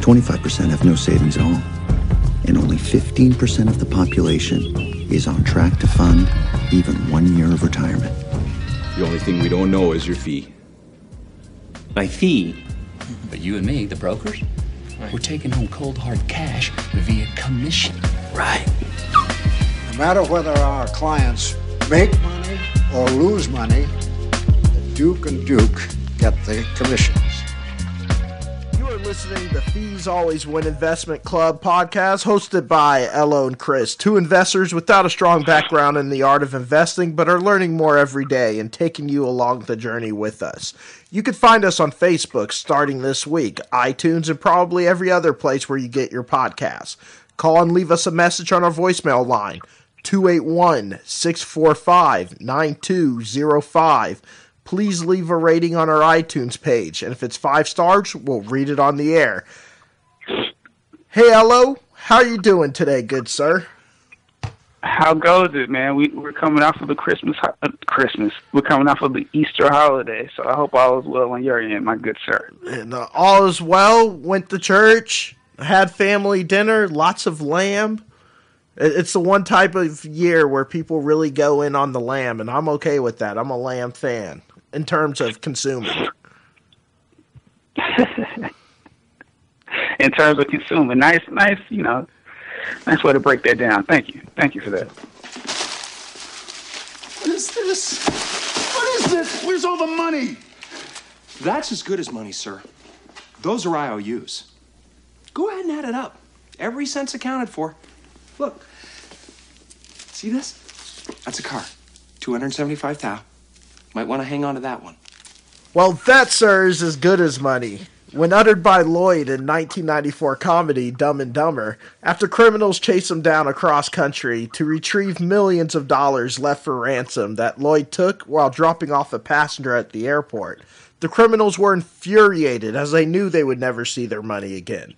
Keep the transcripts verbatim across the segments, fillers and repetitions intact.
twenty-five percent have no savings at all. And only fifteen percent of the population is on track to fund even one year of retirement. The only thing we don't know is your fee. By fee? But you and me, the brokers, right. We're taking home cold hard cash via commission. Right. No matter whether our clients make money or lose money, the Duke and Duke get the commissions. You are listening to Fees Always Win Investment Club podcast, hosted by Elo and Chris, two investors without a strong background in the art of investing, but are learning more every day and taking you along the journey with us. You can find us on Facebook starting this week, iTunes, and probably every other place where you get your podcasts. Call and leave us a message on our voicemail line, two eight one, six four five, nine two zero five. Please leave a rating on our iTunes page, and if it's five stars, we'll read it on the air. Hey, Elo, how are you doing today, good sir? How goes it, man? We, we're coming off of the Christmas, uh, Christmas. We're coming off of the Easter holiday, so I hope all is well on your end, my good sir. And uh, all is well. Went to church, had family dinner, lots of lamb. It's the one type of year where people really go in on the lamb, and I'm okay with that. I'm a lamb fan in terms of consuming. In terms of consuming, nice, nice, you know, nice way to break that down. Thank you. Thank you for that. What is this? What is this? Where's all the money? That's as good as money, sir. Those are I O Us. Go ahead and add it up. Every cent's accounted for. Look. See this? That's a car. two hundred seventy-five thousand. Might want to hang on to that one. Well, that, sir, is as good as money. When uttered by Lloyd in nineteen ninety-four comedy Dumb and Dumber, after criminals chase him down across country to retrieve millions of dollars left for ransom that Lloyd took while dropping off a passenger at the airport, the criminals were infuriated as they knew they would never see their money again.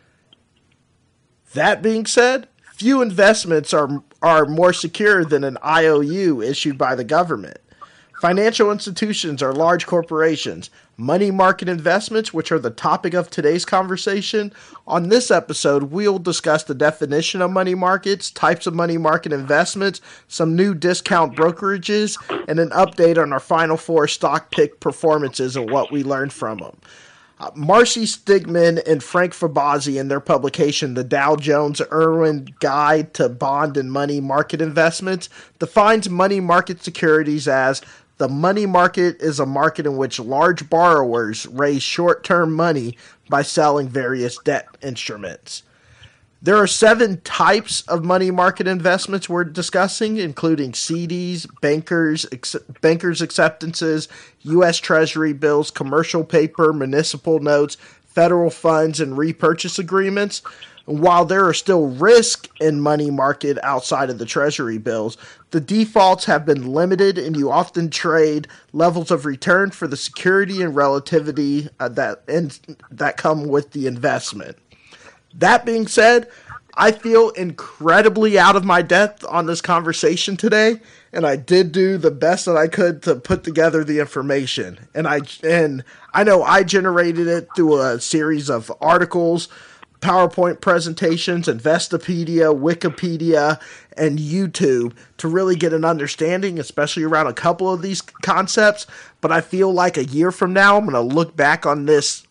That being said, few investments are are more secure than an I O U issued by the government. Financial institutions are large corporations. Money market investments, which are the topic of today's conversation. On this episode, we'll discuss the definition of money markets, types of money market investments, some new discount brokerages, and an update on our final four stock pick performances and what we learned from them. Uh, Marcy Stigman and Frank Fabazzi, in their publication, The Dow Jones Irwin Guide to Bond and Money Market Investments, defines money market securities as the money market is a market in which large borrowers raise short-term money by selling various debt instruments. There are seven types of money market investments we're discussing, including C Ds, bankers, ex- bankers acceptances, U S Treasury bills, commercial paper, municipal notes, federal funds, and repurchase agreements. While there are still risks in money market outside of the Treasury bills, the defaults have been limited, and you often trade levels of return for the security and relativity uh, that and that come with the investment. That being said, I feel incredibly out of my depth on this conversation today, and I did do the best that I could to put together the information. And I and I know I generated it through a series of articles, PowerPoint presentations, Investopedia, Wikipedia, and YouTube to really get an understanding, especially around a couple of these concepts. But I feel like a year from now, I'm going to look back on this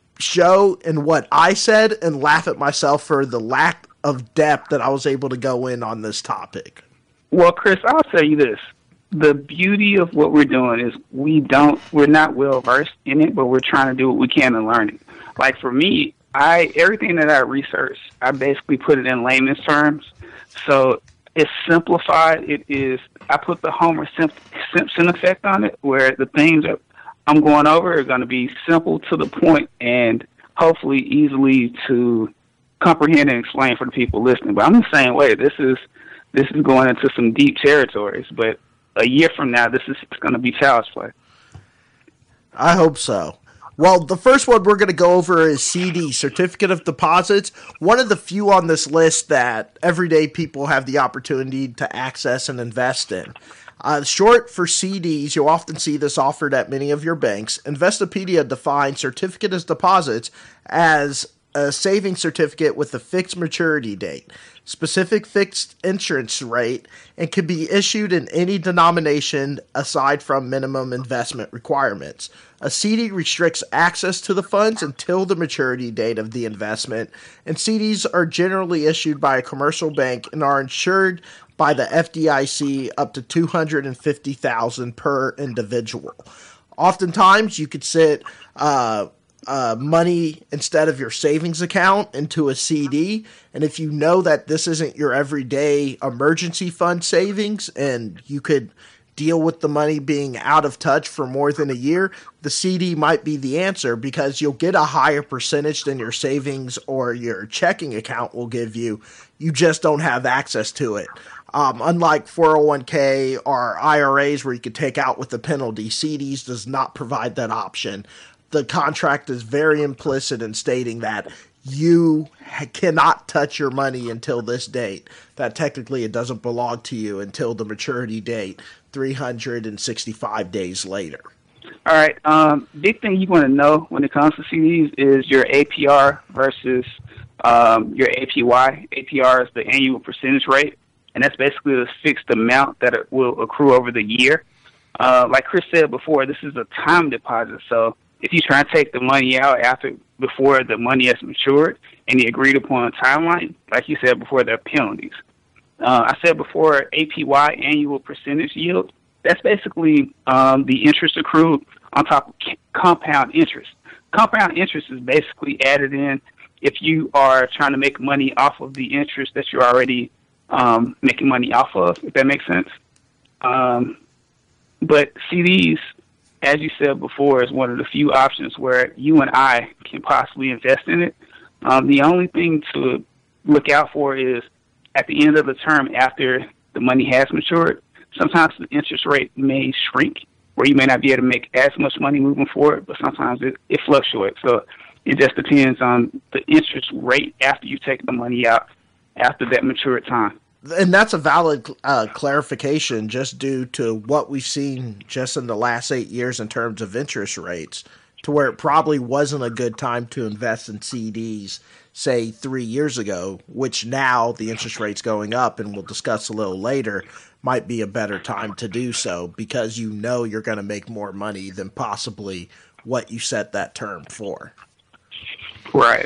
show and what I said and laugh at myself for the lack of depth that I was able to go in on this topic. Well, Chris, I'll tell you this. The beauty of what we're doing is we don't, we're not well versed in it, but we're trying to do what we can and learn it. Like for me, I everything that I research, I basically put it in layman's terms. So it's simplified. It is, I put the Homer Simpson effect on it, where the things that I'm going over are going to be simple to the point and hopefully easily to comprehend and explain for the people listening. But I'm the same way. This is this is going into some deep territories. But a year from now, this is going to be child's play. I hope so. Well, the first one we're going to go over is C D, Certificate of Deposits, one of the few on this list that everyday people have the opportunity to access and invest in. Uh, short for C Ds, you'll often see this offered at many of your banks. Investopedia defines certificate of deposits as a savings certificate with a fixed maturity date, specific fixed interest rate, and can be issued in any denomination aside from minimum investment requirements. A C D restricts access to the funds until the maturity date of the investment, and C Ds are generally issued by a commercial bank and are insured by the F D I C up to two hundred fifty thousand dollars per individual. Oftentimes, you could sit uh, uh, money instead of your savings account into a C D, and if you know that this isn't your everyday emergency fund savings and you could deal with the money being out of touch for more than a year, the C D might be the answer because you'll get a higher percentage than your savings or your checking account will give you. You just don't have access to it. Um, unlike four oh one k or I R As where you could take out with a penalty, C Ds does not provide that option. The contract is very implicit in stating that you ha- cannot touch your money until this date, that technically it doesn't belong to you until the maturity date, three hundred sixty-five days later. All right. Um, big thing you want to know when it comes to C Ds is your A P R versus um, your A P Y. A P R is the annual percentage rate, and that's basically the fixed amount that it will accrue over the year. Uh, like Chris said before, this is a time deposit. So if you try to take the money out after before the money has matured and the agreed upon timeline, like you said before, there are penalties. Uh, I said before, A P Y, annual percentage yield, that's basically um, the interest accrued on top of c- compound interest. Compound interest is basically added in if you are trying to make money off of the interest that you're already um, making money off of, if that makes sense. Um, but C Ds, as you said before, is one of the few options where you and I can possibly invest in it. Um, the only thing to look out for is at the end of the term after the money has matured, sometimes the interest rate may shrink where you may not be able to make as much money moving forward, but sometimes it, it fluctuates. So it just depends on the interest rate after you take the money out after that matured time. And that's a valid uh, clarification just due to what we've seen just in the last eight years in terms of interest rates, to where it probably wasn't a good time to invest in C Ds, say, three years ago, which now the interest rate's going up, and we'll discuss a little later, might be a better time to do so because you know you're going to make more money than possibly what you set that term for. Right.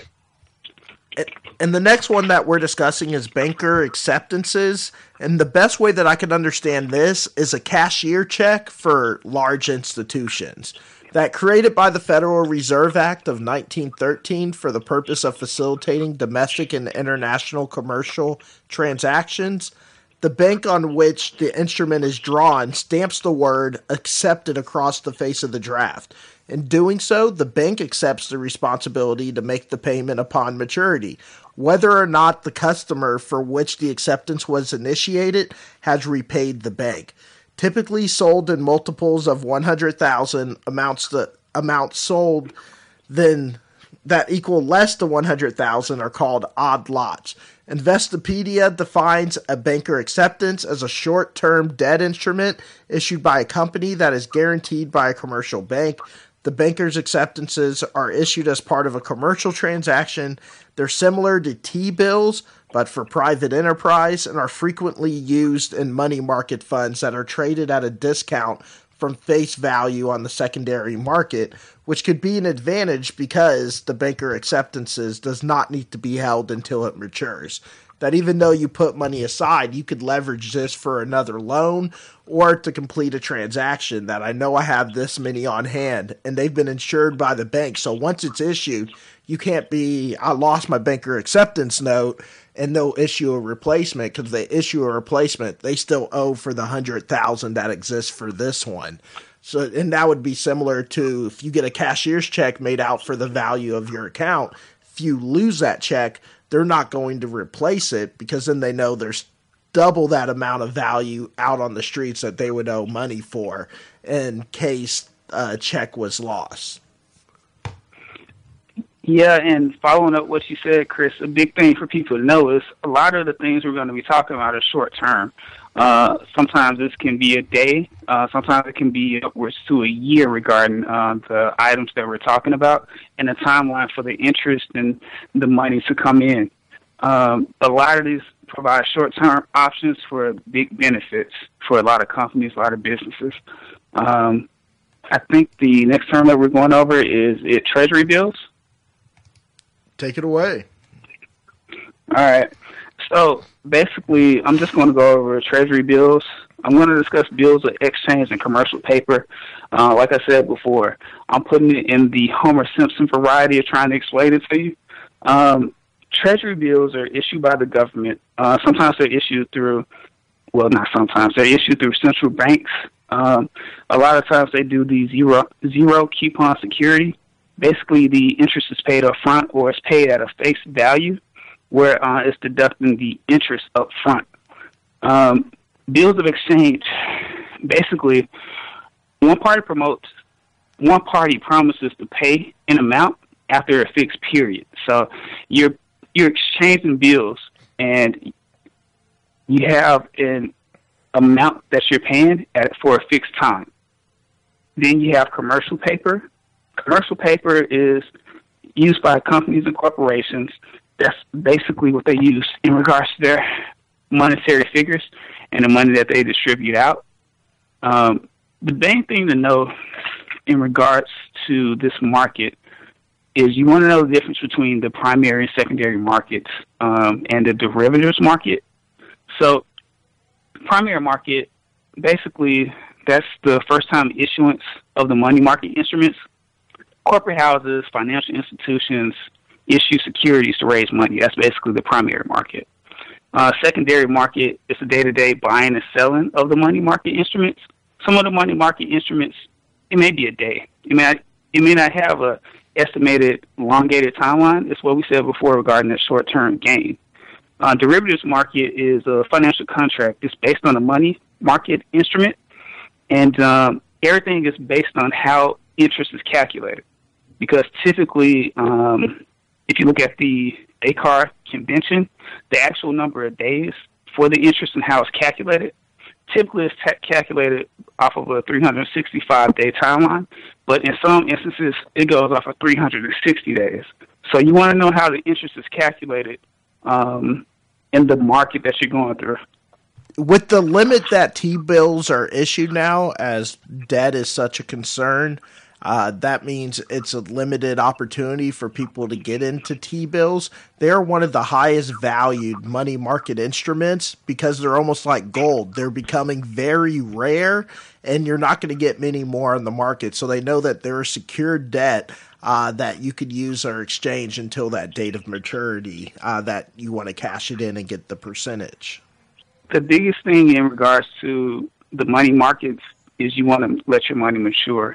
And the next one that we're discussing is banker acceptances. And the best way that I can understand this is a cashier check for large institutions. That created by the Federal Reserve Act of nineteen thirteen for the purpose of facilitating domestic and international commercial transactions. The bank on which the instrument is drawn stamps the word accepted across the face of the draft. In doing so, the bank accepts the responsibility to make the payment upon maturity, whether or not the customer for which the acceptance was initiated has repaid the bank. Typically sold in multiples of one hundred thousand, amounts to amounts sold then that equal less than one hundred thousand are called odd lots. Investopedia defines a banker acceptance as a short-term debt instrument issued by a company that is guaranteed by a commercial bank. The banker's acceptances are issued as part of a commercial transaction. They're similar to T-bills, but for private enterprise, and are frequently used in money market funds that are traded at a discount from face value on the secondary market, which could be an advantage because the banker acceptances does not need to be held until it matures. That even though you put money aside, you could leverage this for another loan or to complete a transaction that I know I have this many on hand and they've been insured by the bank. So once it's issued, you can't be, I lost my banker acceptance note and they'll issue a replacement, because they issue a replacement, they still owe for the one hundred thousand that exists for this one. So, and that would be similar to if you get a cashier's check made out for the value of your account, if you lose that check, they're not going to replace it because then they know there's double that amount of value out on the streets that they would owe money for in case a check was lost. Yeah, and following up what you said, Chris, a big thing for people to know is a lot of the things we're going to be talking about are short term. Uh, sometimes this can be a day. Uh, sometimes it can be upwards to a year regarding uh, the items that we're talking about and the timeline for the interest and the money to come in. Um, a lot of these provide short-term options for big benefits for a lot of companies, a lot of businesses. Um, I think the next term that we're going over is it Treasury bills. Take it away. All right. So basically, I'm just going to go over Treasury bills. I'm going to discuss bills of exchange and commercial paper. Uh, like I said before, I'm putting it in the Homer Simpson variety of trying to explain it to you. Um, Treasury bills are issued by the government. Uh, sometimes they're issued through, well, not sometimes, they're issued through central banks. Um, a lot of times they do the zero, zero coupon security. Basically, the interest is paid up front or it's paid at a face value, where uh, it's deducting the interest up front. Um, bills of exchange, basically, one party promotes, one party promises to pay an amount after a fixed period. So you're you're exchanging bills, and you have an amount that you're paying at for a fixed time. Then you have commercial paper. Commercial paper is used by companies and corporations. That's basically what they use in regards to their monetary figures and the money that they distribute out. Um, the main thing to know in regards to this market is you want to know the difference between the primary and secondary markets um, and the derivatives market. So primary market, basically, that's the first-time issuance of the money market instruments. Corporate houses, financial institutions issue securities to raise money. That's basically the primary market. Uh, secondary market is the day-to-day buying and selling of the money market instruments. Some of the money market instruments, it may be a day. It may not, it may not have a estimated elongated timeline. It's what we said before regarding the short-term gain. Uh, derivatives market is a financial contract. It's based on a money market instrument, and um, everything is based on how interest is calculated. Because typically, um, if you look at the A C A R convention, the actual number of days for the interest and how it's calculated, typically it's ta- calculated off of a three hundred sixty-five day timeline, but in some instances, it goes off of three hundred sixty days. So you want to know how the interest is calculated um, in the market that you're going through. With the limit that T-bills are issued now, as debt is such a concern, Uh, that means it's a limited opportunity for people to get into T-bills. They're one of the highest valued money market instruments because they're almost like gold. They're becoming very rare, and you're not going to get many more on the market. So they know that they're a secured debt uh, that you could use or exchange until that date of maturity uh, that you want to cash it in and get the percentage. The biggest thing in regards to the money markets is you want to let your money mature.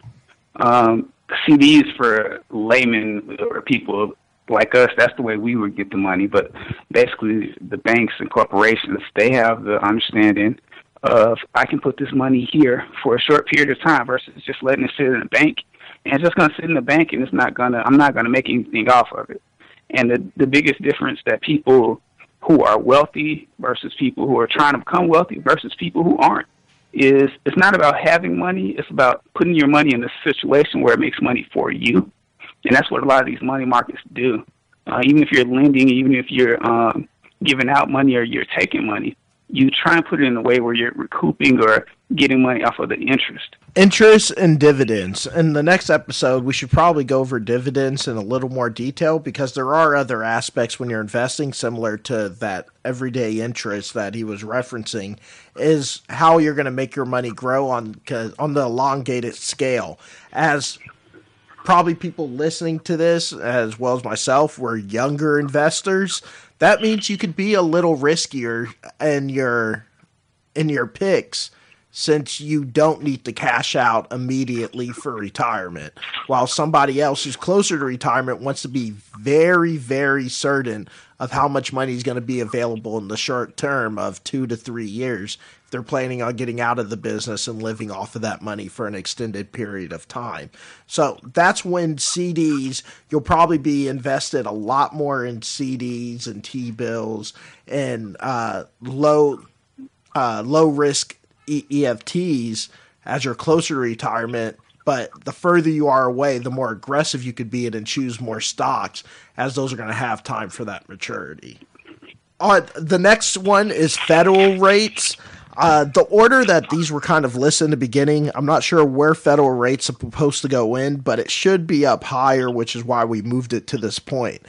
Um, C Ds for laymen or people like us, that's the way we would get the money. But basically, the banks and corporations, they have the understanding of, I can put this money here for a short period of time versus just letting it sit in a bank. And it's just going to sit in the bank, and it's not going to, I'm not going to make anything off of it. And the, the biggest difference that people who are wealthy versus people who are trying to become wealthy versus people who aren't, is it's not about having money, it's about putting your money in a situation where it makes money for you. And that's what a lot of these money markets do. Uh, even if you're lending, even if you're um, giving out money or you're taking money, you try and put it in a way where you're recouping or getting money off of the interest. Interest and dividends. In the next episode, we should probably go over dividends in a little more detail because there are other aspects when you're investing similar to that everyday interest that he was referencing, is how you're going to make your money grow on, on the elongated scale. As probably people listening to this, as well as myself, were younger investors, that means you could be a little riskier in your in your picks since you don't need to cash out immediately for retirement, while somebody else who's closer to retirement wants to be very, very certain of how much money is going to be available in the short term of two to three years. they're planning on getting out of the business and living off of that money for an extended period of time. So that's when C Ds, you'll probably be invested a lot more in C Ds and T-bills and uh, low uh, low risk e- EFTs as you're closer to retirement. But the further you are away, the more aggressive you could be in and choose more stocks, as those are going to have time for that maturity. Uh, the next one is federal rates. Uh, the order that these were kind of listed in the beginning, I'm not sure where federal rates are supposed to go in, but it should be up higher, which is why we moved it to this point.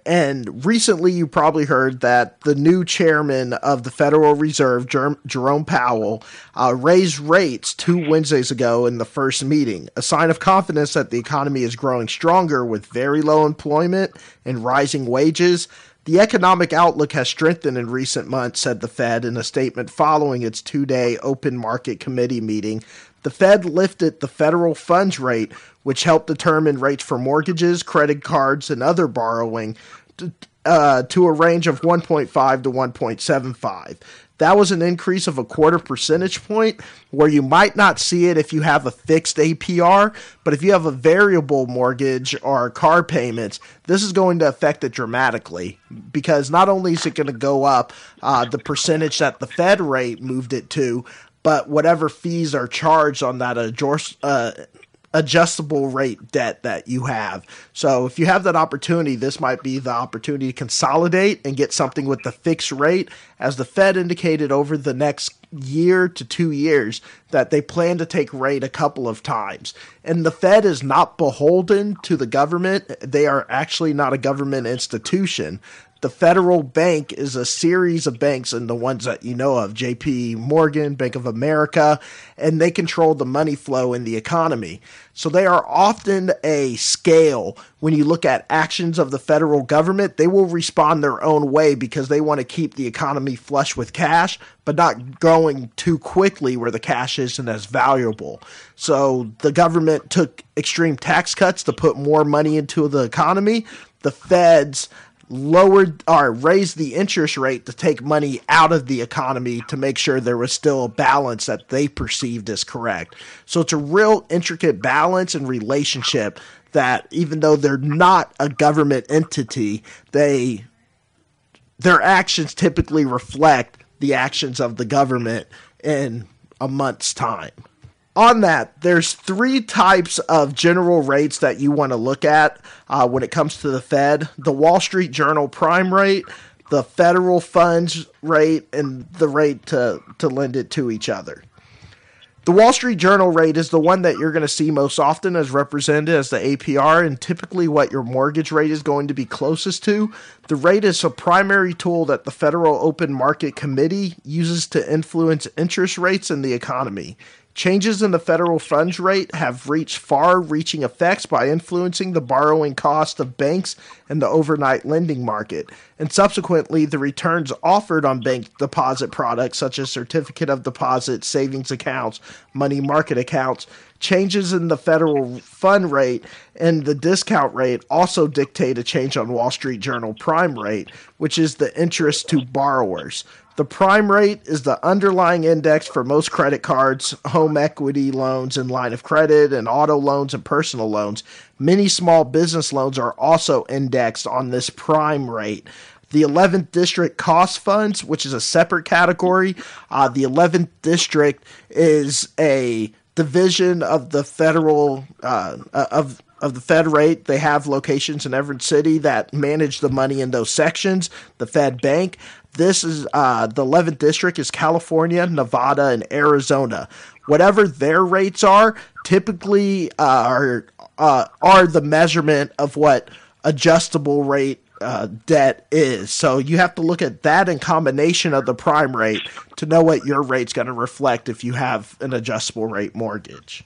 And recently you probably heard that the new chairman of the Federal Reserve, Jer- Jerome Powell, uh, raised rates two Wednesdays ago in the first meeting, a sign of confidence that the economy is growing stronger with very low employment and rising wages. The economic outlook has strengthened in recent months, said the Fed in a statement following its two-day open market committee meeting. The Fed lifted the federal funds rate, which helped determine rates for mortgages, credit cards, and other borrowing, to, uh, to a range of one point five to one point seven five. That was an increase of a quarter percentage point, where you might not see it if you have a fixed A P R, but if you have a variable mortgage or car payments, this is going to affect it dramatically, because not only is it going to go up uh, the percentage that the Fed rate moved it to, but whatever fees are charged on that adjust, uh, adjustable rate debt that you have. So if you have that opportunity, this might be the opportunity to consolidate and get something with the fixed rate, as the Fed indicated over the next year to two years that they plan to take rate a couple of times. And the Fed is not beholden to the government. They are actually not a government institution. The federal bank is a series of banks, and the ones that you know of, J P Morgan, Bank of America, and they control the money flow in the economy. So they are often a scale. When you look at actions of the federal government, they will respond their own way because they want to keep the economy flush with cash, but not growing too quickly where the cash isn't as valuable. So the government took extreme tax cuts to put more money into the economy. The Feds lowered or raised the interest rate to take money out of the economy to make sure there was still a balance that they perceived as correct. So it's a real intricate balance and relationship that, even though they're not a government entity, they their actions typically reflect the actions of the government in a month's time. On that, there's three types of general rates that you want to look at uh, when it comes to the Fed: the Wall Street Journal prime rate, the federal funds rate, and the rate to, to lend it to each other. The Wall Street Journal rate is the one that you're going to see most often as represented as the A P R, and typically what your mortgage rate is going to be closest to. The rate is a primary tool that the Federal Open Market Committee uses to influence interest rates in the economy. Changes in the federal funds rate have reached far-reaching effects by influencing the borrowing cost of banks and the overnight lending market, and subsequently the returns offered on bank deposit products such as certificate of deposit, savings accounts, money market accounts. Changes in the federal fund rate and the discount rate also dictate a change on Wall Street Journal prime rate, which is the interest to borrowers. The prime rate is the underlying index for most credit cards, home equity loans and line of credit, and auto loans and personal loans. Many small business loans are also indexed on this prime rate. The eleventh District Cost Funds, which is a separate category, uh, the eleventh District is a division of the federal uh, of of the Fed rate. They have locations in every city that manage the money in those sections. The Fed Bank. This is uh, the eleventh District is California, Nevada, and Arizona. Whatever their rates are, typically uh, are uh, are the measurement of what adjustable rate uh, debt is. So you have to look at that in combination of the prime rate to know what your rate's going to reflect if you have an adjustable rate mortgage.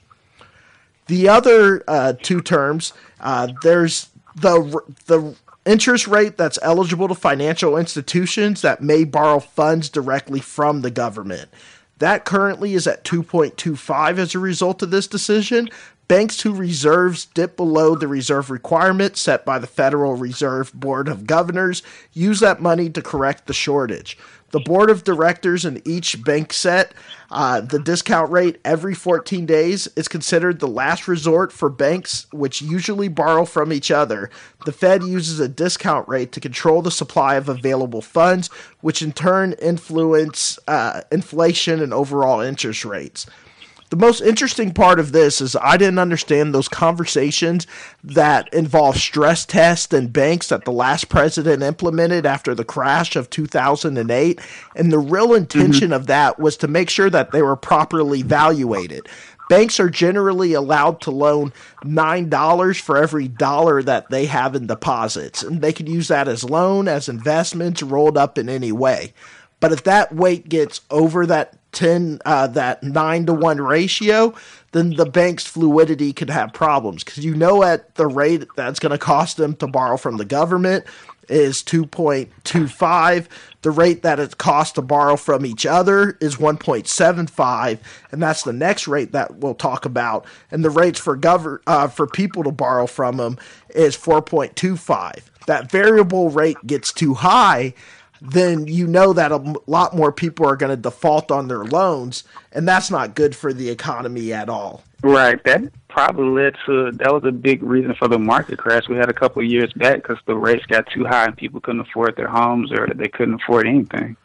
The other uh, two terms, uh, there's the the interest rate that's eligible to financial institutions that may borrow funds directly from the government. That currently is at two point two five as a result of this decision, Banks whose reserves dip below the reserve requirement set by the Federal Reserve Board of Governors use that money to correct the shortage. The board of directors in each bank set uh, the discount rate every fourteen days. Is considered the last resort for banks, which usually borrow from each other. The Fed uses a discount rate to control the supply of available funds, which in turn influence uh, inflation and overall interest rates. The most interesting part of this is I didn't understand those conversations that involve stress tests and banks that the last president implemented after the crash of two thousand eight. And the real intention mm-hmm. of that was to make sure that they were properly evaluated. Banks are generally allowed to loan nine dollars for every dollar that they have in deposits. And they can use that as loan, as investments, rolled up in any way. But if that weight gets over that ten, uh, that nine to one ratio, then the bank's fluidity could have problems, because you know at the rate that's going to cost them to borrow from the government is two point two five. The rate that it costs to borrow from each other is one point seven five, and that's the next rate that we'll talk about. And the rates for gov- uh, for people to borrow from them is four point two five. That variable rate gets too high, then you know that a lot more people are going to default on their loans, and that's not good for the economy at all. Right. That probably led to, that was a big reason for the market crash we had a couple of years back, because the rates got too high and people couldn't afford their homes, or they couldn't afford anything.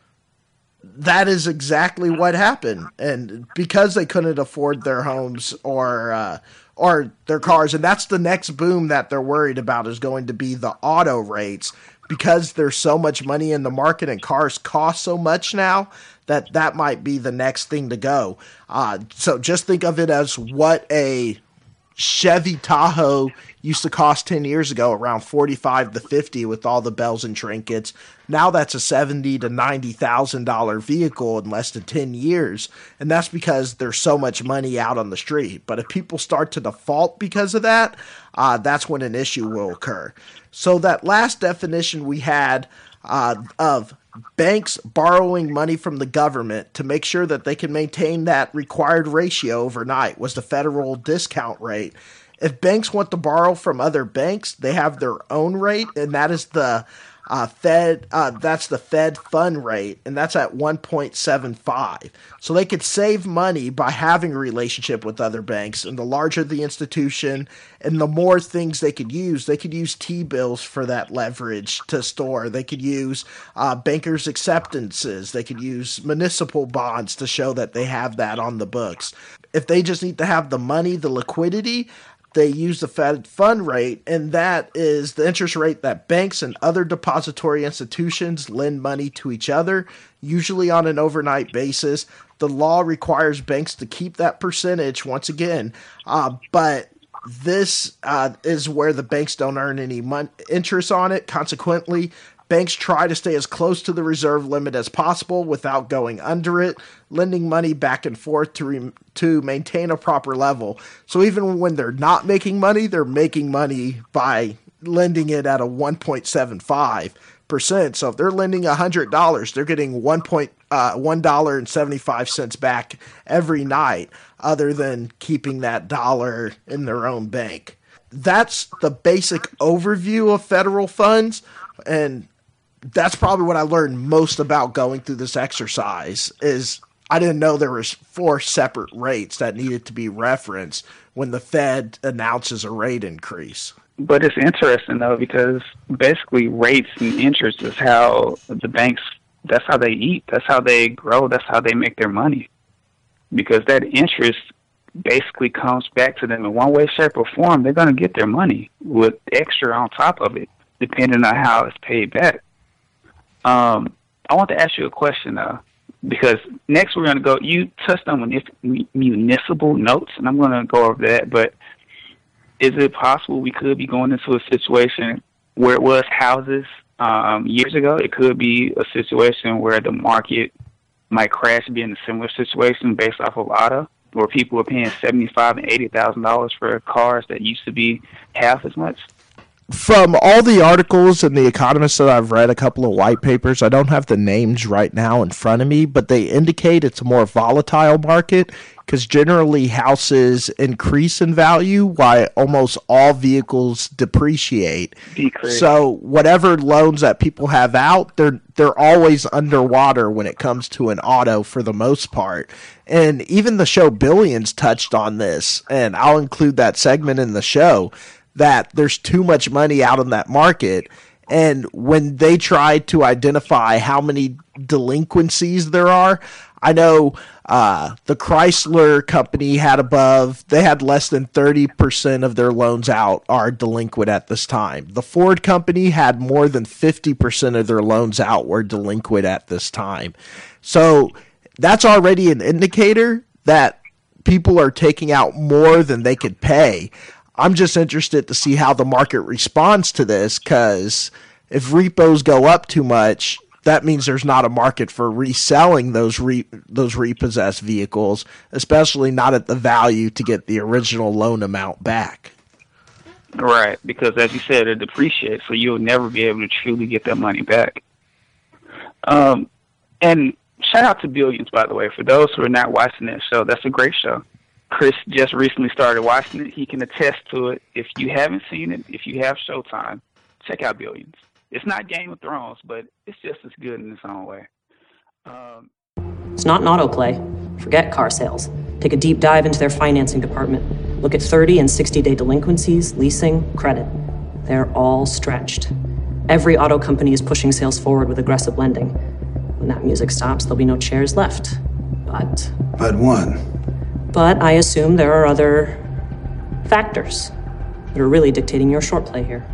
That is exactly what happened. And because they couldn't afford their homes or uh, or their cars, and that's the next boom that they're worried about, is going to be the auto rates. Because there's so much money in the market and cars cost so much now, that that might be the next thing to go. Uh, so just think of it as what a Chevy Tahoe used to cost ten years ago, around forty-five to fifty with all the bells and trinkets. Now that's a seventy to ninety thousand dollar vehicle in less than ten years, and that's because there's so much money out on the street. But if people start to default because of that, uh, that's when an issue will occur. So that last definition we had uh, of banks borrowing money from the government to make sure that they can maintain that required ratio overnight was the federal discount rate. If banks want to borrow from other banks, they have their own rate, and that is the uh, Fed. Uh, that's the Fed fund rate, and that's at one point seven five. So they could save money by having a relationship with other banks, and the larger the institution, and the more things they could use. They could use T-bills for that leverage to store. They could use uh, bankers' acceptances. They could use municipal bonds to show that they have that on the books. If they just need to have the money, the liquidity, they use the Fed fund rate, and that is the interest rate that banks and other depository institutions lend money to each other, usually on an overnight basis. The law requires banks to keep that percentage once again, uh, but this uh, is where the banks don't earn any mon- interest on it. Consequently, banks try to stay as close to the reserve limit as possible without going under it, lending money back and forth to re- to maintain a proper level. So even when they're not making money, they're making money by lending it at a one point seven five percent. So if they're lending one hundred dollars, they're getting one point, uh, one dollar and seventy-five cents back every night, other than keeping that dollar in their own bank. That's the basic overview of federal funds, and that's probably what I learned most about going through this exercise. Is I didn't know there was four separate rates that needed to be referenced when the Fed announces a rate increase. But it's interesting, though, because basically rates and interest is how the banks, that's how they eat, that's how they grow, that's how they make their money. Because that interest basically comes back to them in one way, shape, or form. They're going to get their money with extra on top of it, depending on how it's paid back. Um, I want to ask you a question, though, because next we're going to go, you touched on munif- municipal notes, and I'm going to go over that, but is it possible we could be going into a situation where it was houses um, years ago? It could be a situation where the market might crash and be in a similar situation based off of auto, where people are paying seventy-five thousand dollars and eighty thousand dollars for cars that used to be half as much. From all the articles in The Economist that I've read, a couple of white papers, I don't have the names right now in front of me, but they indicate it's a more volatile market because generally houses increase in value while almost all vehicles depreciate. Decrease. So whatever loans that people have out, they're they're always underwater when it comes to an auto for the most part. And even the show Billions touched on this, and I'll include that segment in the show, that there's too much money out in that market. And when they try to identify how many delinquencies there are, I know uh, the Chrysler company had above, they had less than thirty percent of their loans out are delinquent at this time. The Ford company had more than fifty percent of their loans out were delinquent at this time. So that's already an indicator that people are taking out more than they could pay. I'm just interested to see how the market responds to this, because if repos go up too much, that means there's not a market for reselling those re, those repossessed vehicles, especially not at the value to get the original loan amount back. Right, because as you said, it depreciates, so you'll never be able to truly get that money back. Um, and shout out to Billions, by the way. For those who are not watching that show, that's a great show. Chris just recently started watching it. He can attest to it. If you haven't seen it, if you have Showtime, check out Billions. It's not Game of Thrones, but it's just as good in its own way. Um, it's not an autoplay. Forget car sales. Take a deep dive into their financing department. Look at thirty and sixty-day delinquencies, leasing, credit. They're all stretched. Every auto company is pushing sales forward with aggressive lending. When that music stops, there'll be no chairs left. But... But one. But I assume there are other factors that are really dictating your short play here.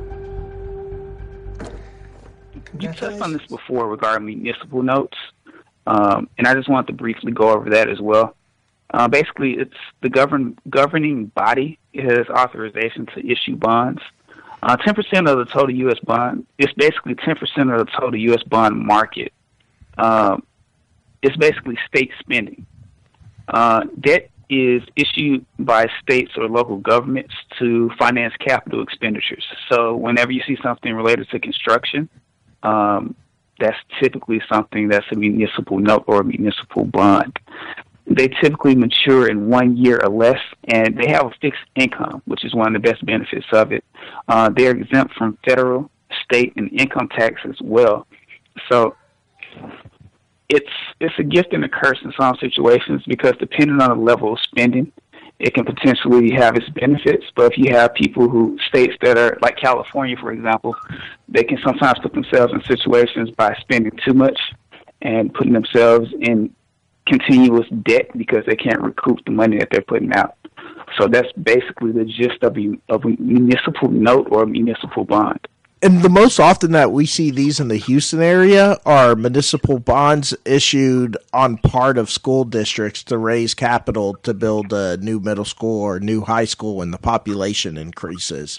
You touched on this before regarding municipal notes, um, and I just wanted to briefly go over that as well. Uh, basically, it's the govern governing body. It has authorization to issue bonds. Uh, ten percent of the total U S bond, it's basically ten percent of the total U S bond market. Um, it's basically state spending. Uh, debt is issued by states or local governments to finance capital expenditures. So whenever you see something related to construction, um, that's typically something that's a municipal note or a municipal bond. They typically mature in one year or less, and they have a fixed income, which is one of the best benefits of it. Uh, they're exempt from federal, state, and income tax as well. So it's it's a gift and a curse in some situations, because depending on the level of spending, it can potentially have its benefits. But if you have people who, states that are like California, for example, they can sometimes put themselves in situations by spending too much and putting themselves in continuous debt because they can't recoup the money that they're putting out. So that's basically the gist of a, of a municipal note or a municipal bond. And the most often that we see these in the Houston area are municipal bonds issued on part of school districts to raise capital to build a new middle school or new high school when the population increases.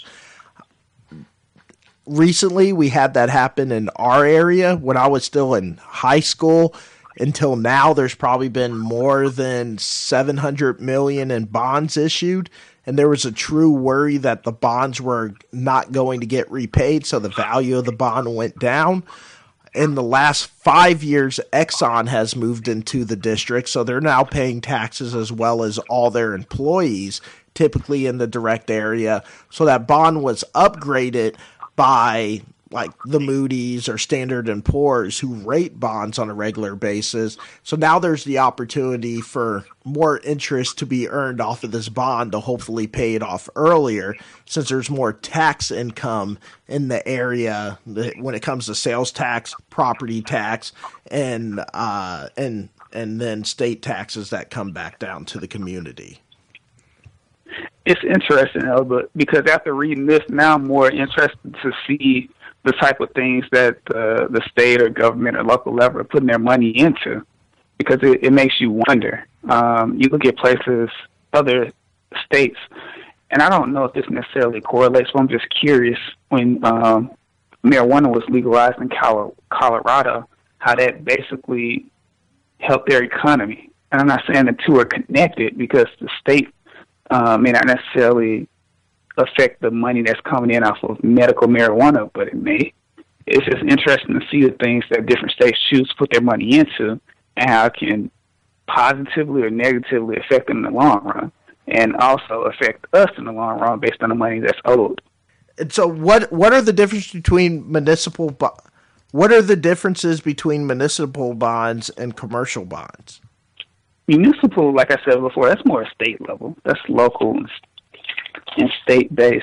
Recently, we had that happen in our area when I was still in high school. Until now, there's probably been more than seven hundred million dollars in bonds issued. And there was a true worry that the bonds were not going to get repaid, so the value of the bond went down. In the last five years, Exxon has moved into the district, so they're now paying taxes as well as all their employees, typically in the direct area. So that bond was upgraded by like the Moody's or Standard and Poor's, who rate bonds on a regular basis. So now there's the opportunity for more interest to be earned off of this bond to hopefully pay it off earlier, since there's more tax income in the area when it comes to sales tax, property tax, and uh, and and then state taxes that come back down to the community. It's interesting, Albert, because after reading this, now I'm more interested to see the type of things that uh, the state or government or local level are putting their money into, because it, it makes you wonder. Um, you look at places, other states, and I don't know if this necessarily correlates, but I'm just curious. When um, marijuana was legalized in Colorado, how that basically helped their economy. And I'm not saying the two are connected, because the state uh, may not necessarily affect the money that's coming in off of medical marijuana, but it may. It's just interesting to see the things that different states choose to put their money into and how it can positively or negatively affect them in the long run, and also affect us in the long run based on the money that's owed. And so, what what are the differences between municipal? Bo- what are the differences between municipal bonds and commercial bonds? Municipal, like I said before, that's more state level. That's local and state based.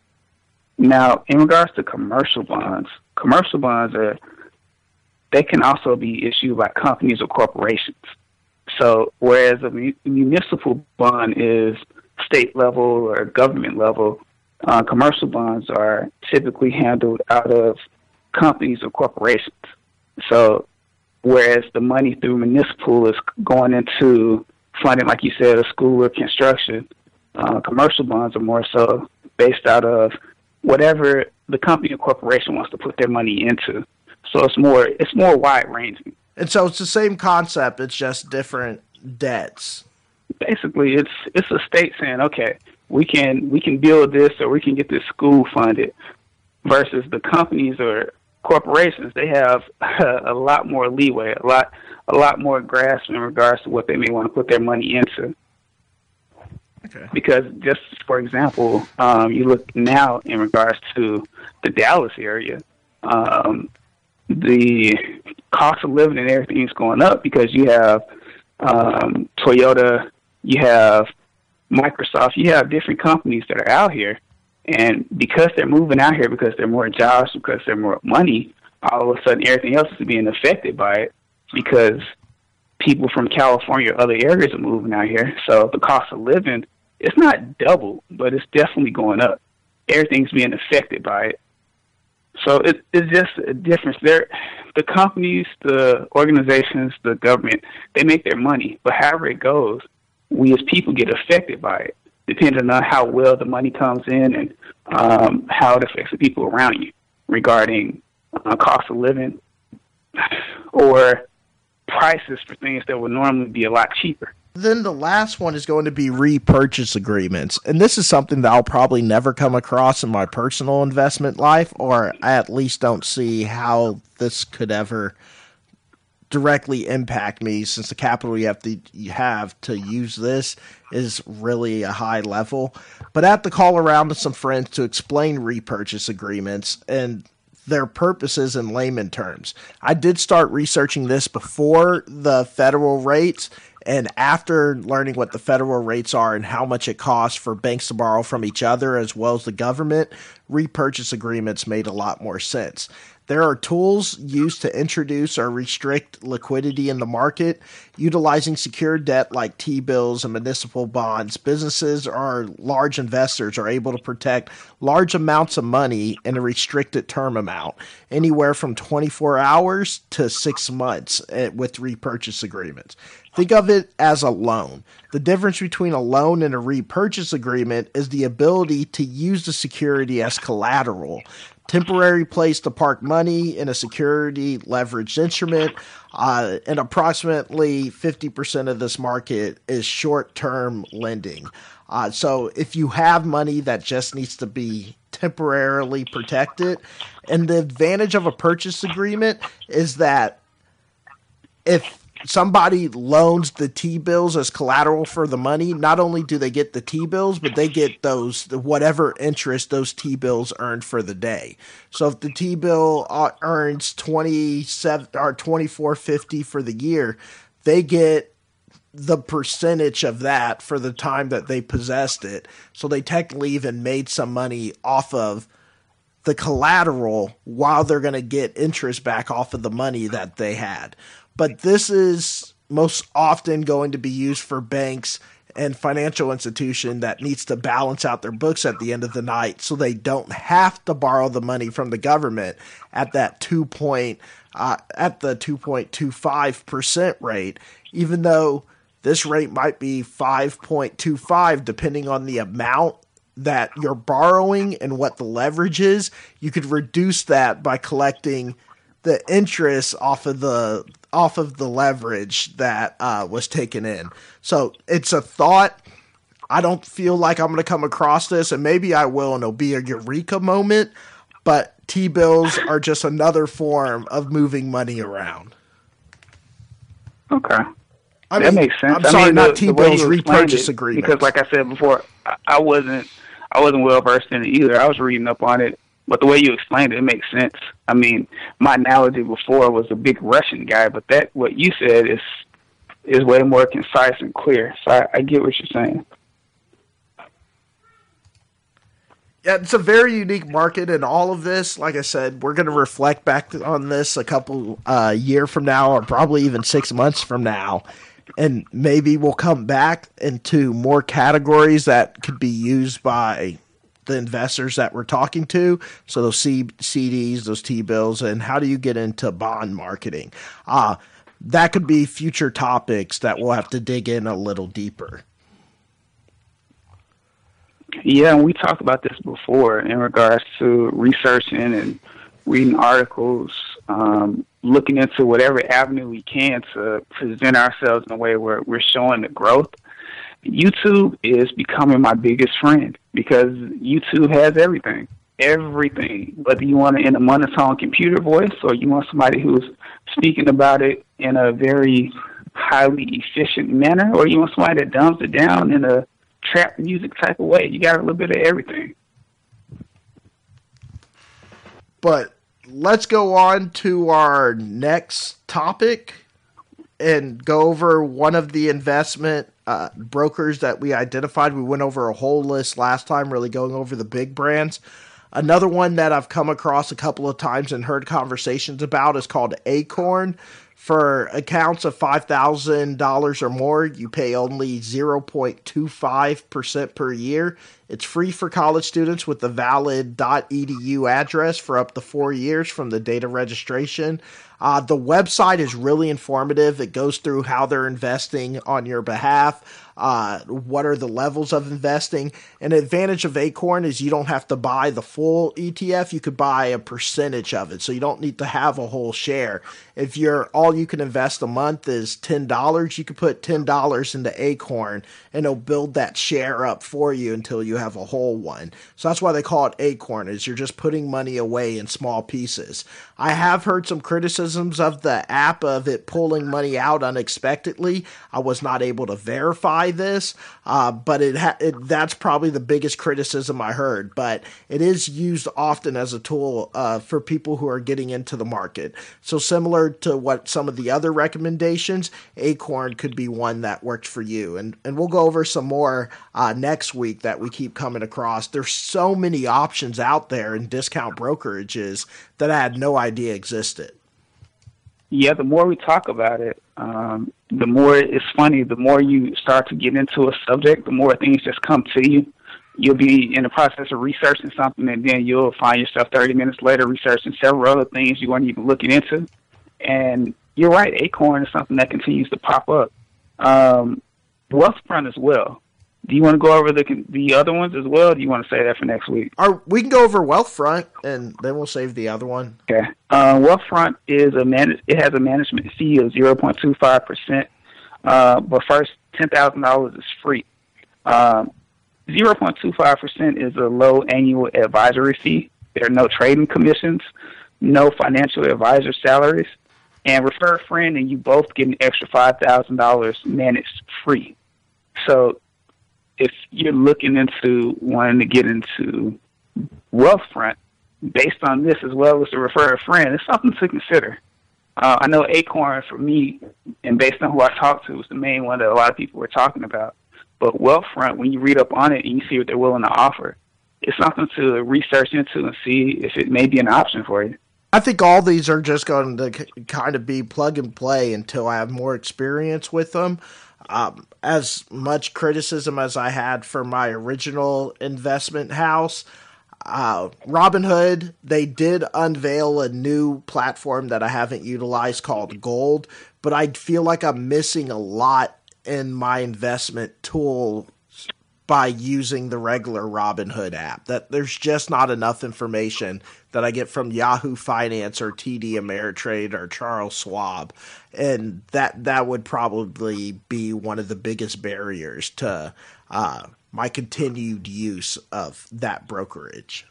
Now, in regards to commercial bonds, commercial bonds are they can also be issued by companies or corporations. So, whereas a municipal bond is state level or government level, uh, commercial bonds are typically handled out of companies or corporations. So, whereas the money through municipal is going into funding, like you said, a school or construction, uh, commercial bonds are more so based out of whatever the company or corporation wants to put their money into. So it's more it's more wide ranging. And so it's the same concept, it's just different debts. Basically, it's it's a state saying, okay, we can we can build this or we can get this school funded, versus the companies or corporations, they have a lot more leeway, a lot a lot more grasp in regards to what they may want to put their money into. Okay. Because just for example, um, you look now in regards to the Dallas area, um, the cost of living and everything is going up because you have um, Toyota, you have Microsoft, you have different companies that are out here. And because they're moving out here, because there are more jobs, because there's more money, all of a sudden everything else is being affected by it because people from California or other areas are moving out here. So the cost of living, it's not double, but it's definitely going up. Everything's being affected by it. So it, it's just a difference there. The companies, the organizations, the government, they make their money. But however it goes, we as people get affected by it, depending on how well the money comes in and um, how it affects the people around you regarding uh, cost of living or prices for things that would normally be a lot cheaper. Then the last one is going to be repurchase agreements. And this is something that I'll probably never come across in my personal investment life, or I at least don't see how this could ever directly impact me, since the capital you have to you have to use this is really a high level. But I have to call around to some friends to explain repurchase agreements and their purposes in layman terms. I did start researching this before the federal rates, and after learning what the federal rates are and how much it costs for banks to borrow from each other as well as the government, repurchase agreements made a lot more sense. There are tools used to introduce or restrict liquidity in the market. Utilizing secured debt like T-bills and municipal bonds, businesses or large investors are able to protect large amounts of money in a restricted term amount, anywhere from twenty-four hours to six months with repurchase agreements. Think of it as a loan. The difference between a loan and a repurchase agreement is the ability to use the security as collateral. Temporary place to park money in a security leveraged instrument, uh, and approximately fifty percent of this market is short-term lending. Uh, so if you have money that just needs to be temporarily protected, and the advantage of a purchase agreement is that if somebody loans the T-bills as collateral for the money, not only do they get the T-bills, but they get those whatever interest those T-bills earned for the day. So if the T-bill earns twenty-seven or twenty-four fifty for the year, they get the percentage of that for the time that they possessed it. So they technically even made some money off of the collateral while they're going to get interest back off of the money that they had. But this is most often going to be used for banks and financial institution that needs to balance out their books at the end of the night, so they don't have to borrow the money from the government at that two point uh, at the two point two five percent rate, even though this rate might be five point two five depending on the amount that you're borrowing and what the leverage is. You could reduce that by collecting the interest off of the off of the leverage that uh, was taken in. So it's a thought. I don't feel like I'm going to come across this, and maybe I will, and it'll be a eureka moment, but T-bills are just another form of moving money around. Okay. I that mean, makes sense. I'm I sorry, mean, not the, the way T-bills, you explained repurchase it, agreements. Because, like I said before, I, I wasn't I wasn't well versed in it either. I was reading up on it, but the way you explained it, it makes sense. I mean, my analogy before was a big Russian guy, but that what you said is is way more concise and clear. So I, I get what you're saying. Yeah, it's a very unique market, and all of this, like I said, we're going to reflect back on this a couple uh, year from now, or probably even six months from now, and maybe we'll come back into more categories that could be used by the investors that we're talking to. So those C- CDs, those T-bills, and how do you get into bond marketing? Uh, that could be future topics that we'll have to dig in a little deeper. Yeah, and we talked about this before in regards to researching and reading articles, um, looking into whatever avenue we can to present ourselves in a way where we're showing the growth. YouTube is becoming my biggest friend because YouTube has everything, everything. Whether you want it in a monotone computer voice or you want somebody who's speaking about it in a very highly efficient manner, or you want somebody that dumbs it down in a trap music type of way. You got a little bit of everything. But let's go on to our next topic and go over one of the investment uh, brokers that we identified. We went over a whole list last time, really going over the big brands. Another one that I've come across a couple of times and heard conversations about is called Acorn. For accounts of five thousand dollars or more, you pay only zero point two five percent per year. It's free for college students with a valid .edu address for up to four years from the date of registration. Uh, the website is really informative. It goes through how they're investing on your behalf, uh, what are the levels of investing. An advantage of Acorn is you don't have to buy the full E T F. You could buy a percentage of it, so you don't need to have a whole share. If you're all you can invest a month is ten dollars, you could put ten dollars into Acorn, and it'll build that share up for you until you have a whole one. So that's why they call it Acorn, is you're just putting money away in small pieces. I have heard some criticisms of the app of it pulling money out unexpectedly. I was not able to verify this, uh, but it, ha- it that's probably the biggest criticism I heard. But it is used often as a tool uh, for people who are getting into the market. So similar to what some of the other recommendations, Acorn could be one that worked for you. And and we'll go over some more uh, next week that we keep coming across. There's so many options out there in discount brokerages that I had no idea existed. Yeah, the more we talk about it, um, the more it's funny. The more you start to get into a subject, the more things just come to you. You'll be in the process of researching something, and then you'll find yourself thirty minutes later researching several other things you weren't even looking into. And you're right, Acorn is something that continues to pop up. Um, Wealthfront as well. Do you want to go over the the other ones as well, or do you want to say that for next week? Or we can go over Wealthfront, and then we'll save the other one. Okay. Uh, Wealthfront is a man. It has a management fee of zero point two five percent. Uh, but first, ten thousand dollars is free. Um, zero point two five percent is a low annual advisory fee. There are no trading commissions, no financial advisor salaries, and refer a friend, and you both get an extra five thousand dollars managed free. So if you're looking into wanting to get into Wealthfront, based on this as well as to refer a friend, it's something to consider. Uh, I know Acorn, for me, and based on who I talked to, was the main one that a lot of people were talking about. But Wealthfront, when you read up on it and you see what they're willing to offer, it's something to research into and see if it may be an option for you. I think all these are just going to kind of be plug and play until I have more experience with them. Um, as much criticism as I had for my original investment house, uh, Robinhood, they did unveil a new platform that I haven't utilized called Gold, but I feel like I'm missing a lot in my investment tool by using the regular Robinhood app. That there's just not enough information that I get from Yahoo Finance or T D Ameritrade or Charles Schwab. And that that would probably be one of the biggest barriers to uh, my continued use of that brokerage.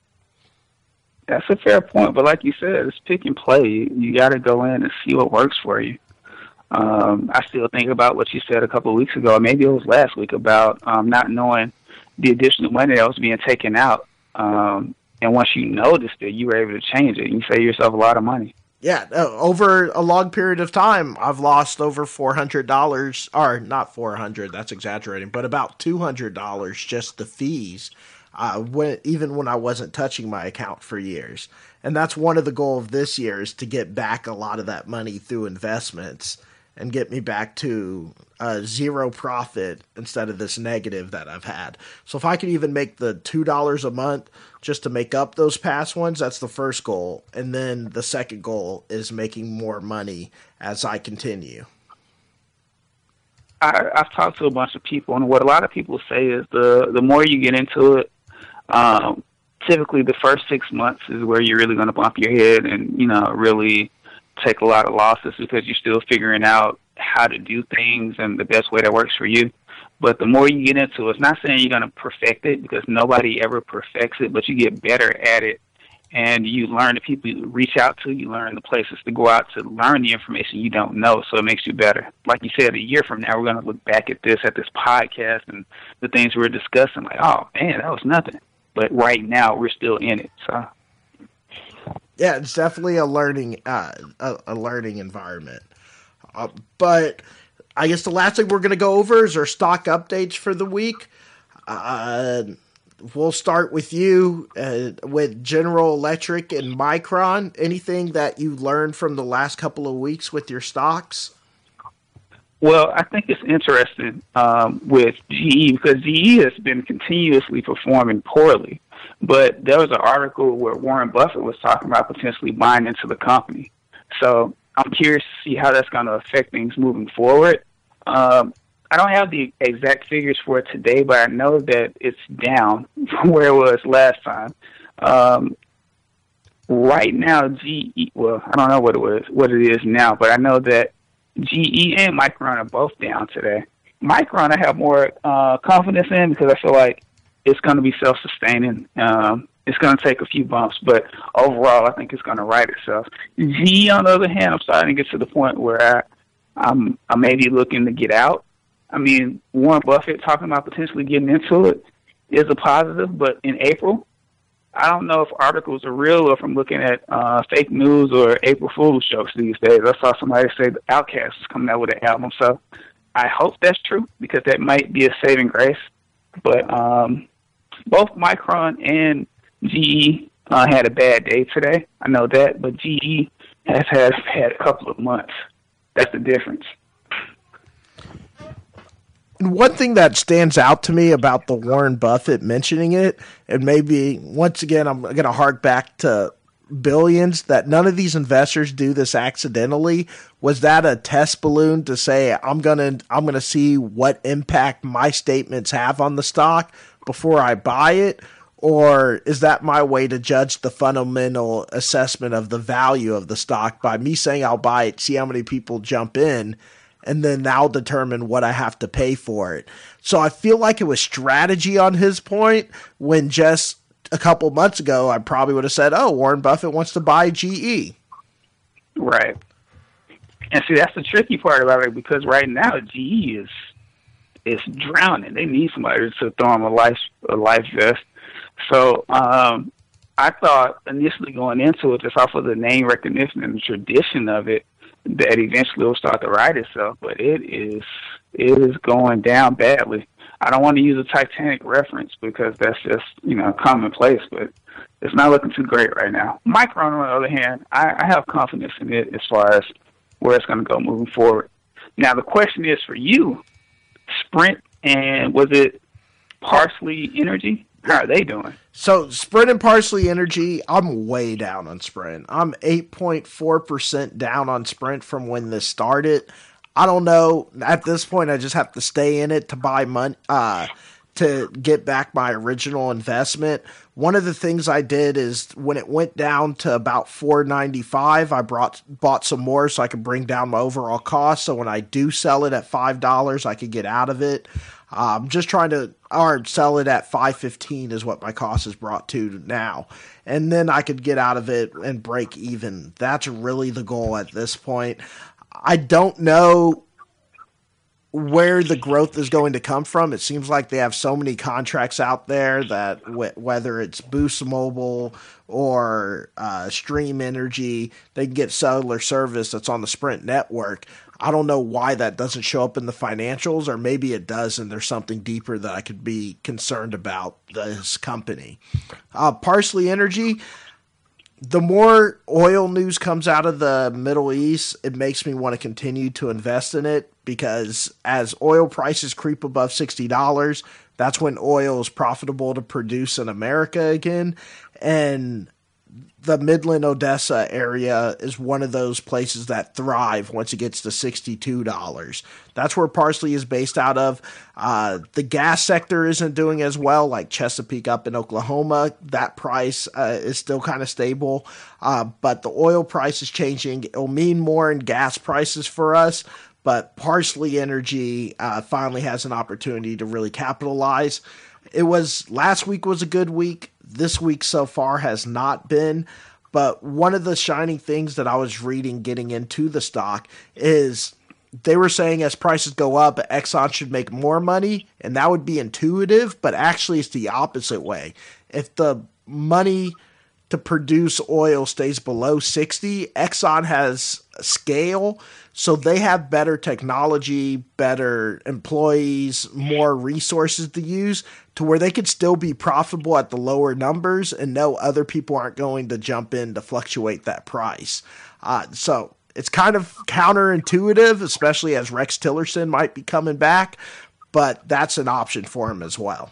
That's a fair point, but like you said, it's pick and play. You got to go in and see what works for you. Um, I still think about what you said a couple of weeks ago, or maybe it was last week, about um, not knowing the additional money that was being taken out. Um, and once you noticed it, you were able to change it. You save yourself a lot of money. Yeah, uh, over a long period of time, I've lost over four hundred dollars, or not four hundred dollars, that's exaggerating, but about two hundred dollars just the fees, uh, when, even when I wasn't touching my account for years. And that's one of the goals of this year, is to get back a lot of that money through investments and get me back to uh, zero profit instead of this negative that I've had. So if I could even make the two dollars a month just to make up those past ones, that's the first goal. And then the second goal is making more money as I continue. I, I've talked to a bunch of people, and what a lot of people say is the, the more you get into it, um, typically the first six months is where you're really going to bump your head and, you know, really take a lot of losses, because you're still figuring out how to do things and the best way that works for you. But the more you get into it, it's not saying you're going to perfect it, because nobody ever perfects it, but you get better at it, and you learn the people you reach out to, you learn the places to go out to learn the information you don't know, so it makes you better. Like you said, a year from now, we're going to look back at this, at this podcast, and the things we were discussing, like, oh, man, that was nothing. But right now, we're still in it, so... Yeah, it's definitely a learning uh, a, a learning environment. Uh, but I guess the last thing we're going to go over is our stock updates for the week. Uh, we'll start with you uh, with General Electric and Micron. Anything that you learned from the last couple of weeks with your stocks? Well, I think it's interesting um, with G E, because G E has been continuously performing poorly. But there was an article where Warren Buffett was talking about potentially buying into the company. So I'm curious to see how that's going to affect things moving forward. Um, I don't have the exact figures for it today, but I know that it's down from where it was last time. Um, right now, G E, well, I don't know what it was, what it is now, but I know that G E and Micron are both down today. Micron I have more uh, confidence in, because I feel like it's going to be self-sustaining. Um, it's going to take a few bumps, but overall, I think it's going to right itself. G E, on the other hand, I'm starting to get to the point where I, I'm, I may be looking to get out. I mean, Warren Buffett talking about potentially getting into it is a positive, but in April, I don't know if articles are real or if I'm looking at uh, fake news or April Fool's jokes these days. I saw somebody say the Outkast is coming out with an album, so I hope that's true, because that might be a saving grace. But um, both Micron and G E uh, had a bad day today. I know that, but G E has had, had a couple of months. That's the difference. And one thing that stands out to me about the Warren Buffett mentioning it, and maybe, once again, I'm going to hark back to billions, that none of these investors do this accidentally. Was that a test balloon to say, I'm going to I'm going to see what impact my statements have on the stock before I buy it? Or is that my way to judge the fundamental assessment of the value of the stock by me saying I'll buy it, see how many people jump in, and then I'll determine what I have to pay for it? So I feel like it was strategy on his point, when just a couple months ago, I probably would have said, oh, Warren Buffett wants to buy G E. Right. And see, that's the tricky part about it, because right now G E is is drowning. They need somebody to throw them a life a life vest. So um, I thought initially going into it, just off of the name recognition and the tradition of it, that eventually it will start to right itself. But it is it is going down badly. I don't want to use a Titanic reference, because that's just, you know, commonplace, but it's not looking too great right now. Micron, on the other hand, I, I have confidence in it as far as where it's going to go moving forward. Now, the question is for you, Sprint and was it Parsley Energy? How are they doing? So Sprint and Parsley Energy, I'm way down on Sprint. I'm eight point four percent down on Sprint from when this started. I don't know. At this point, I just have to stay in it to buy money, uh, to get back my original investment. One of the things I did is when it went down to about four ninety-five, I brought bought some more so I could bring down my overall cost. So when I do sell it at five dollars, I could get out of it. I'm um, just trying to, or sell it at five fifteen is what my cost is brought to now. And then I could get out of it and break even. That's really the goal at this point. I don't know where the growth is going to come from. It seems like they have so many contracts out there that w- whether it's Boost Mobile or uh, Stream Energy, they can get cellular service that's on the Sprint network. I don't know why that doesn't show up in the financials, or maybe it does and there's something deeper that I could be concerned about this company. Uh, Parsley Energy, the more oil news comes out of the Middle East, it makes me want to continue to invest in it, because as oil prices creep above sixty dollars, that's when oil is profitable to produce in America again. And the Midland, Odessa area is one of those places that thrive once it gets to sixty-two dollars. That's where Parsley is based out of. Uh, the gas sector isn't doing as well, like Chesapeake up in Oklahoma. That price uh, is still kind of stable, uh, but the oil price is changing. It'll mean more in gas prices for us, but Parsley Energy uh, finally has an opportunity to really capitalize. It was last week was a good week. This week so far has not been, but one of the shining things that I was reading getting into the stock is they were saying as prices go up, Exxon should make more money, and that would be intuitive, but actually it's the opposite way. If the money to produce oil stays below sixty, Exxon has scale, so they have better technology, better employees, more resources to use to where they could still be profitable at the lower numbers and know other people aren't going to jump in to fluctuate that price. Uh, so it's kind of counterintuitive, especially as Rex Tillerson might be coming back, but that's an option for him as well.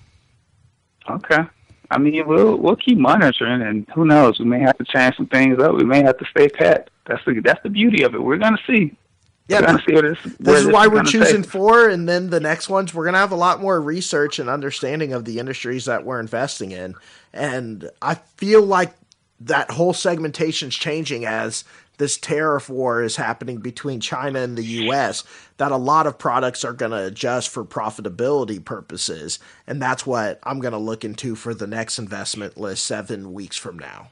Okay. I mean, we'll we'll keep monitoring, and who knows? We may have to change some things up. We may have to stay pat. That's the that's the beauty of it. We're gonna see. Yeah, we're gonna see what this. This is this why is we're choosing take. four, and then the next ones we're gonna have a lot more research and understanding of the industries that we're investing in. And I feel like that whole segmentation's changing as this tariff war is happening between China and the U S, that a lot of products are going to adjust for profitability purposes. And that's what I'm going to look into for the next investment list seven weeks from now.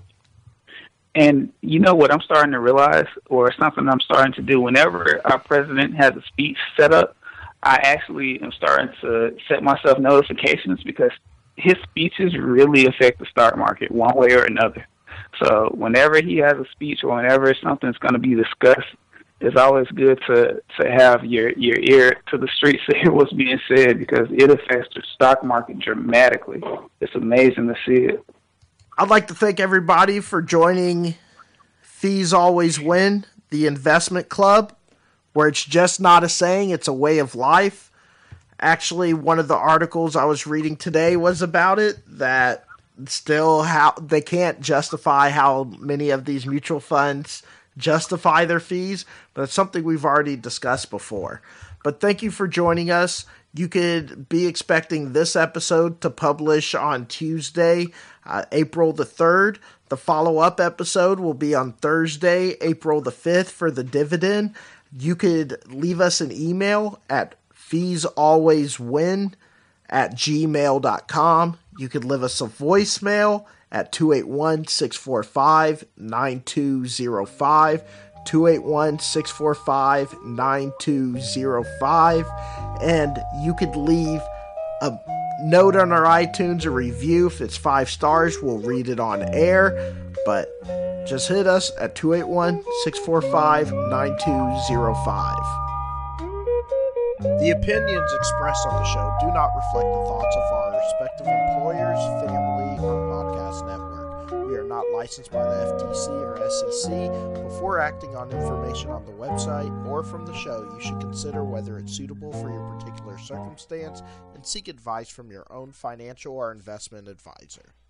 And you know what I'm starting to realize, or something I'm starting to do whenever our president has a speech set up, I actually am starting to set myself notifications, because his speeches really affect the stock market one way or another. So whenever he has a speech or whenever something's going to be discussed, it's always good to, to have your, your ear to the streets to hear what's being said, because it affects the stock market dramatically. It's amazing to see it. I'd like to thank everybody for joining Fees Always Win, the investment club, where it's just not a saying, it's a way of life. Actually, one of the articles I was reading today was about it, that still how they can't justify how many of these mutual funds justify their fees, but it's something we've already discussed before. But thank you for joining us. You could be expecting this episode to publish on Tuesday, uh, April the third. The follow-up episode will be on Thursday, April the fifth for the dividend. You could leave us an email at feesalwayswin at gmail dot com. You could leave us a voicemail at two eight one, six four five, nine two zero five, two eight one, six four five, nine two zero five, and you could leave a note on our iTunes, a review. If it's five stars, we'll read it on air, but just hit us at two eight one, six four five, nine two zero five. The opinions expressed on the show do not reflect the thoughts of our respective employers, family, or podcast network. We are not licensed by the F T C or S E C. Before acting on information on the website or from the show, you should consider whether it's suitable for your particular circumstance and seek advice from your own financial or investment advisor.